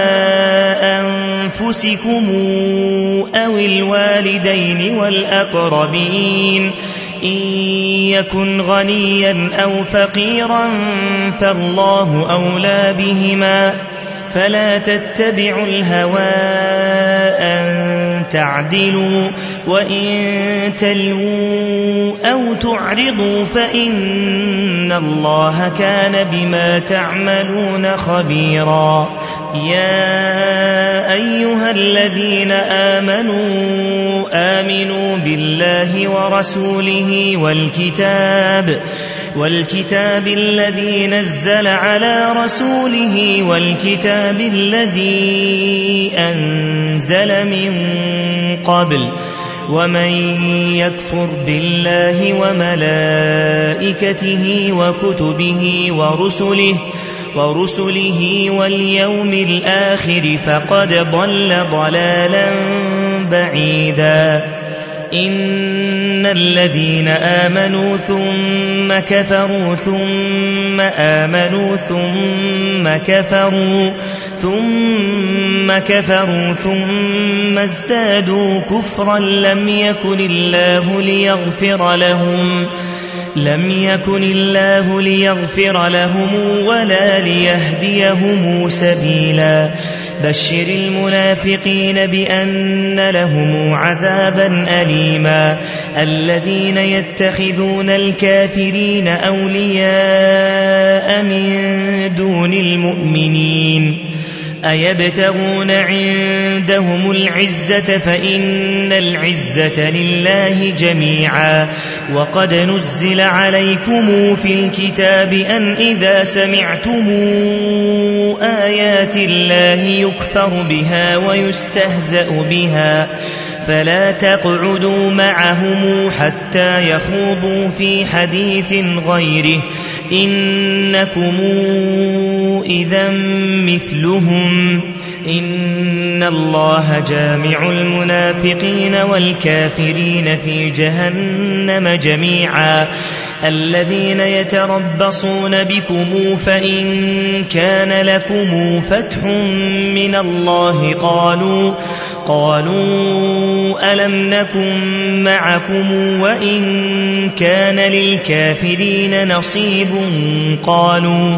أنفسكم أو الوالدين والأقربين إن يكن غنيا أو فقيرا فالله أولى بهما فلا تتبعوا الهوى أن تعدلوا وإن تلووا أو تعرضوا فإن الله كان بما تعملون خبيرا. يا أيها الذين آمنوا آمنوا بالله ورسوله والكتاب والكتاب الذي نزل على رسوله والكتاب الذي أنزل من قبل ومن يكفر بالله وملائكته وكتبه ورسله ورسله واليوم الآخر فقد ضل ضلالا بعيدا. إن الذين آمنوا ثم كفروا ثم آمنوا ثم كفروا ثم كفروا ثم ازدادوا كفرا لم يكن الله ليغفر لهم لم يكن الله ليغفر لهم ولا ليهديهم سبيلا. بشر المنافقين بأن لهم عذابا أليما. الذين يتخذون الكافرين أولياء من دون المؤمنين أيبتغون عندهم العزة فإن العزة لله جميعا. وقد نزل عليكم في الكتاب أن إذا سمعتم آيات الله يكفر بها ويستهزأ بها فلا تقعدوا معهم حتى يخوضوا في حديث غيره إنكم إذا مثلهم. إن الله جامع المنافقين والكافرين في جهنم جميعا. الذين يتربصون بكم فإن كان لكم فتح من الله قالوا قالوا ألم نكن معكم وإن كان للكافرين نصيب قالوا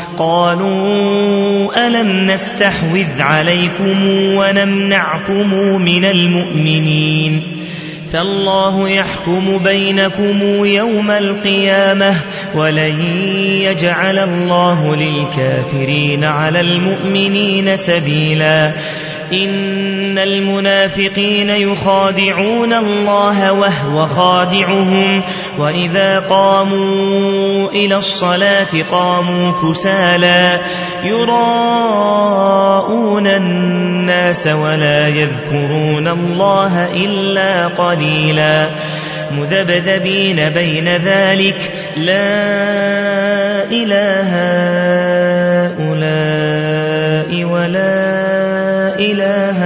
قالوا ألم نستحوذ عليكم ونمنعكم من المؤمنين فالله يحكم بينكم يوم القيامة ولن يجعل الله للكافرين على المؤمنين سبيلا. إن المنافقين يخادعون الله وهو خادعهم وإذا قاموا إلى الصلاة قاموا كسالى يراءون الناس ولا يذكرون الله إلا قليلا. مذبذبين بين ذلك لا إله هؤلاء ولا إله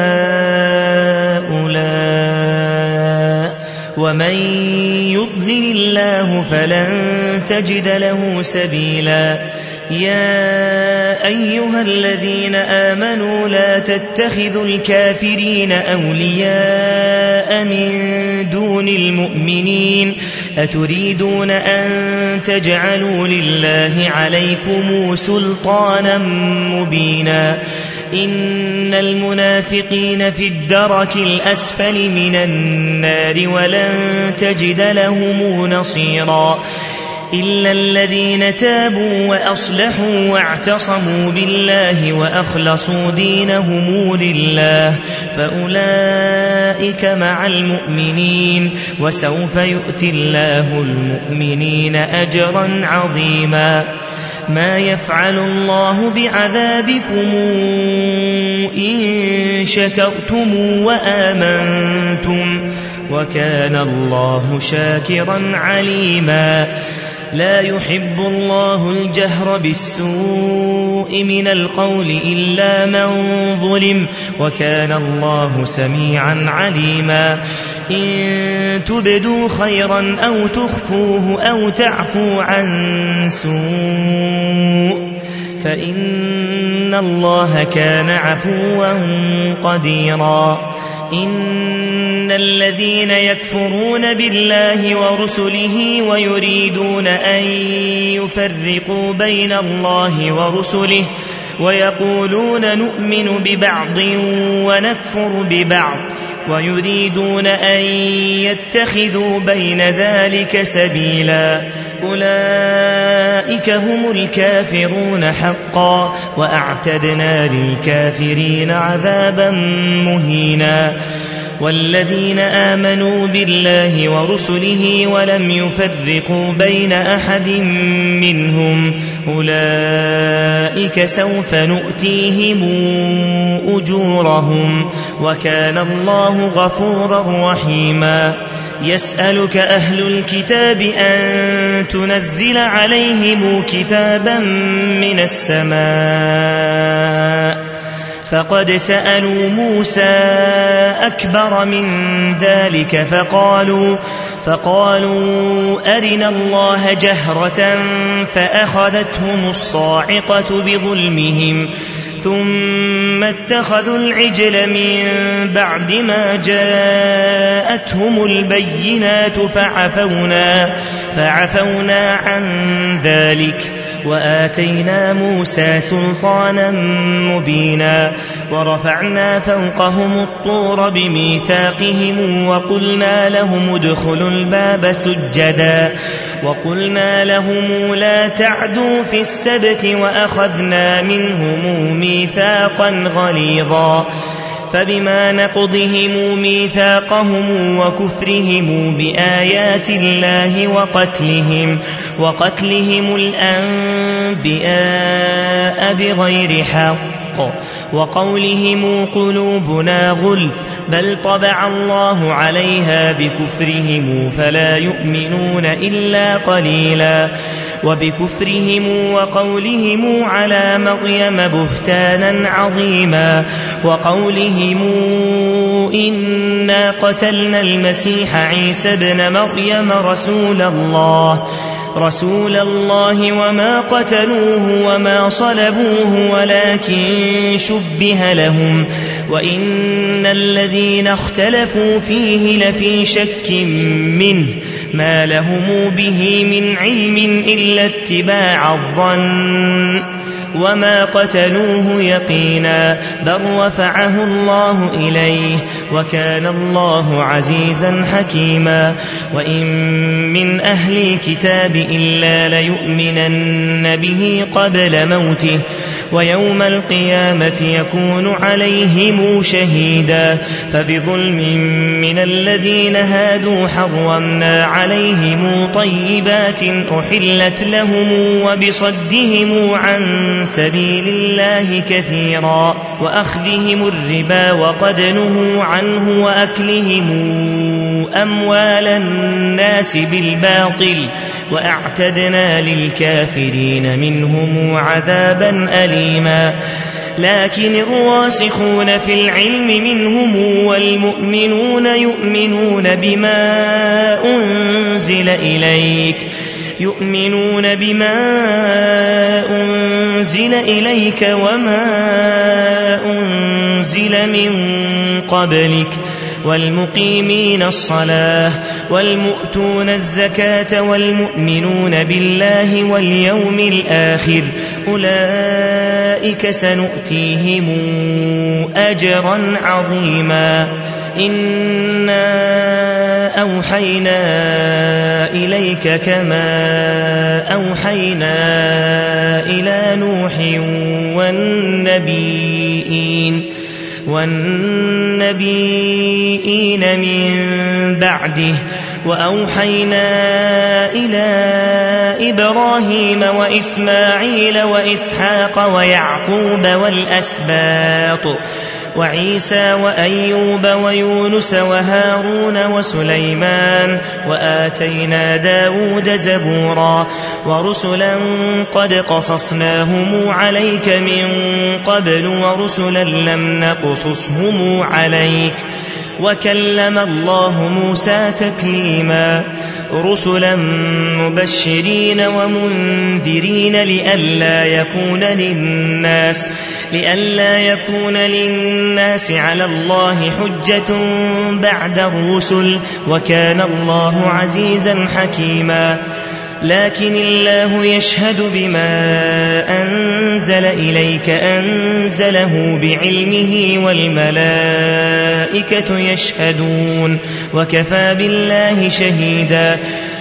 هؤلاء ومن يضلل الله فلن تجد له سبيلا. يا أيها الذين آمنوا لا تتخذوا الكافرين أولياء من دون المؤمنين أتريدون أن تجعلوا لله عليكم سلطانا مبينا. إن المنافقين في الدرك الأسفل من النار ولن تجد لهم نصيرا إلا الذين تابوا وأصلحوا واعتصموا بالله وأخلصوا دينهم لله فأولئك مع المؤمنين وسوف يؤتي الله المؤمنين أجرا عظيما. ما يفعل الله بعذابكم إن شكرتم وآمنتم وكان الله شاكرا عليما. لا يحب الله الجهر بالسوء من القول إلا من ظلم وكان الله سميعا عليما. إن تبدوا خيرا أو تخفوه أو تعفوا عن سوء فإن الله كان عفوا قديرا. إن الذين يكفرون بالله ورسله ويريدون أن يفرقوا بين الله ورسله ويقولون نؤمن ببعض ونكفر ببعض ويريدون أن يتخذوا بين ذلك سبيلا أولئك هم الكافرون حقا وأعتدنا للكافرين عذابا مهينا والذين آمنوا بالله ورسله ولم يفرقوا بين أحد منهم أولئك سوف نؤتيهم أجورهم وكان الله غفورا رحيما يسألك أهل الكتاب أن تنزل عليهم كتابا من السماء فقد سألوا موسى أكبر من ذلك فقالوا, فقالوا أرنا الله جهرة فأخذتهم الصاعقة بظلمهم ثم اتخذوا العجل من بعد ما جاءتهم البينات فعفونا, فعفونا عن ذلك وآتينا موسى سلطانا مبينا ورفعنا فوقهم الطور بميثاقهم وقلنا لهم ادخلوا الباب سجدا وقلنا لهم لا تعدوا في السبت وأخذنا منهم ميثاقا غليظا فبما نقضهم ميثاقهم وكفرهم بآيات الله وقتلهم, وقتلهم الأنبياء بغير حق وقولهم قلوبنا غلف بل طبع الله عليها بكفرهم فلا يؤمنون إلا قليلا وبكفرهم وقولهم على مريم بهتانا عظيما وقولهم إنا قتلنا المسيح عيسى ابن مريم رسول الله رسول الله وما قتلوه وما صلبوه ولكن شبه لهم وإن الذين اختلفوا فيه لفي شك منه ما لهم به من علم إلا اتباع الظن وما قتلوه يقينا بل رفعه الله إليه وكان الله عزيزا حكيما وإن من أهل الكتاب إلا ليؤمنن به قبل موته ويوم القيامة يكون عليهم شهيدا فبظلم من الذين هادوا حرمنا عليهم طيبات أحلت لهم وبصدهم عن سبيل الله كثيرا وأخذهم الربا وقد نهوا عنه وأكلهم أموال الناس بالباطل وأعتدنا للكافرين منهم عذابا أليما لكن الراسخون في العلم منهم والمؤمنون يؤمنون بما أنزل إليك يؤمنون بما أنزل إليك وما أنزل من قبلك والمقيمين الصلاة والمؤتون الزكاة والمؤمنون بالله واليوم الآخر أولئك سنؤتيهم أجرا عظيما إنا أوحينا إليك كما أوحينا إلى نوح والنبيين والنبيين من بعده وأوحينا إلى إبراهيم وإسماعيل وإسحاق ويعقوب والأسباط وعيسى وأيوب ويونس وهارون وسليمان وآتينا داود زبورا ورسلا قد قصصناهم عليك من قبل ورسلا لم نقصصهم عليك وكلم الله موسى تكليما رسلا مبشرين ومنذرين لئلا يكون للناس لئلا يكون للناس على الله حجة بعد الرسل وكان الله عزيزا حكيما لكن الله يشهد بما أنزل إليك أنزله بعلمه والملائكة يشهدون وكفى بالله شهيدا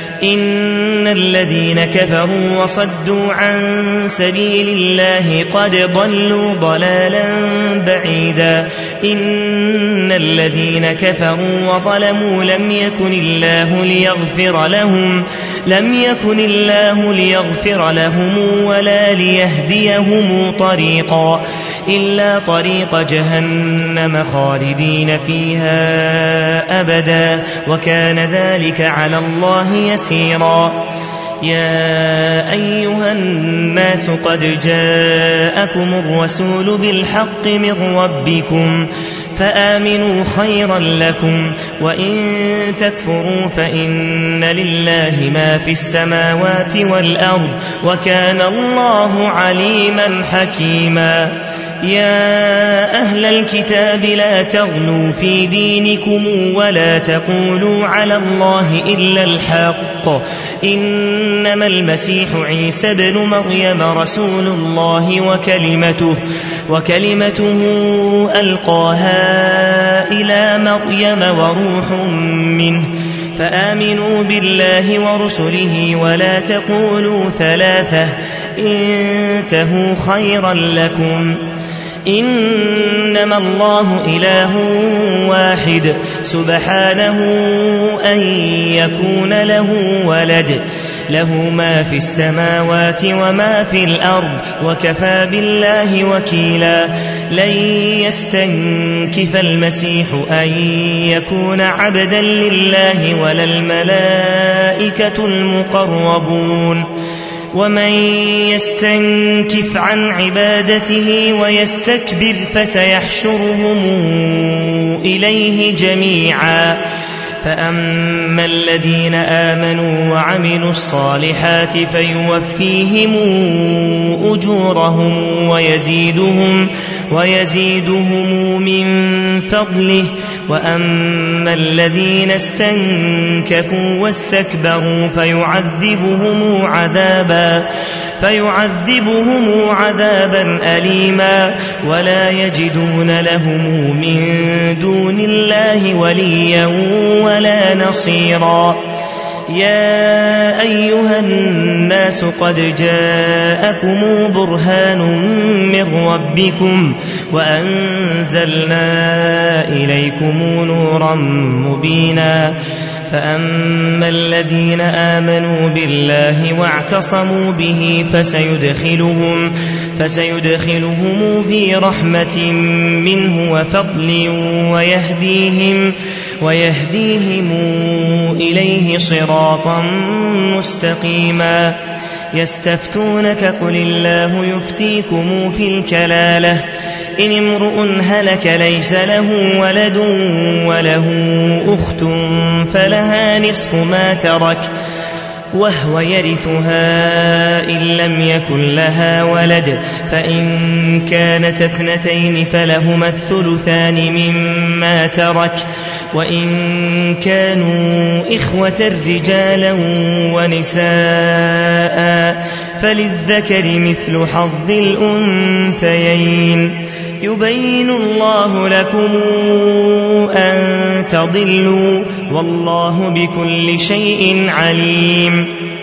إن الذين كفروا وصدوا عن سبيل الله قد ضلوا ضلالا بعيدا إن الذين كفروا وظلموا لم يكن الله ليغفر لهم لم يكن الله ليغفر لهم ولا ليهديهم طريقا إلا طريق جهنم خالدين فيها أبدا وكان ذلك على الله يسيرا يا أيها الناس قد جاءكم الرسول بالحق من ربكم فآمنوا خيرا لكم وإن تكفروا فإن لله ما في السماوات والأرض وكان الله عليما حكيما يا أهل الكتاب لا تغلوا في دينكم ولا تقولوا على الله إلا الحق إنما المسيح عيسى ابن مريم رسول الله وكلمته, وكلمته ألقاها إلى مريم وروح منه فآمنوا بالله ورسله ولا تقولوا ثلاثة انتهوا خيرا لكم إنما الله إله واحد سبحانه أن يكون له ولد له ما في السماوات وما في الأرض وكفى بالله وكيلا لن يستنكف المسيح أن يكون عبدا لله ولا الملائكة المقربون ومن يستنكف عن عبادته ويستكبر فسيحشرهم إليه جميعا فأما الذين آمنوا وعملوا الصالحات فيوفيهم أجورهم ويزيدهم, ويزيدهم من فضله وأما الذين استنكفوا واستكبروا فيعذبهم عذابا فيعذبهم عذابا أليما ولا يجدون لهم من دون الله وليا ولا نصيرا يا أيها الناس قد جاءكم برهان من ربكم وأنزلنا إليكم نورا مبينا فأما الذين آمنوا بالله واعتصموا به فسيدخلهم, فسيدخلهم في رحمة منه وفضل ويهديهم, ويهديهم إليه صراطا مستقيما يستفتونك قل الله يفتيكم في الكلالة إن امرؤ هلك ليس له ولد وله أخت فلها نصف ما ترك وهو يرثها إن لم يكن لها ولد فإن كانت اثنتين فلهما الثلثان مما ترك وإن كانوا إخوة رجالا ونساء فللذكر مثل حظ الأنثيين يبين الله لكم أن تضلوا والله بكل شيء عليم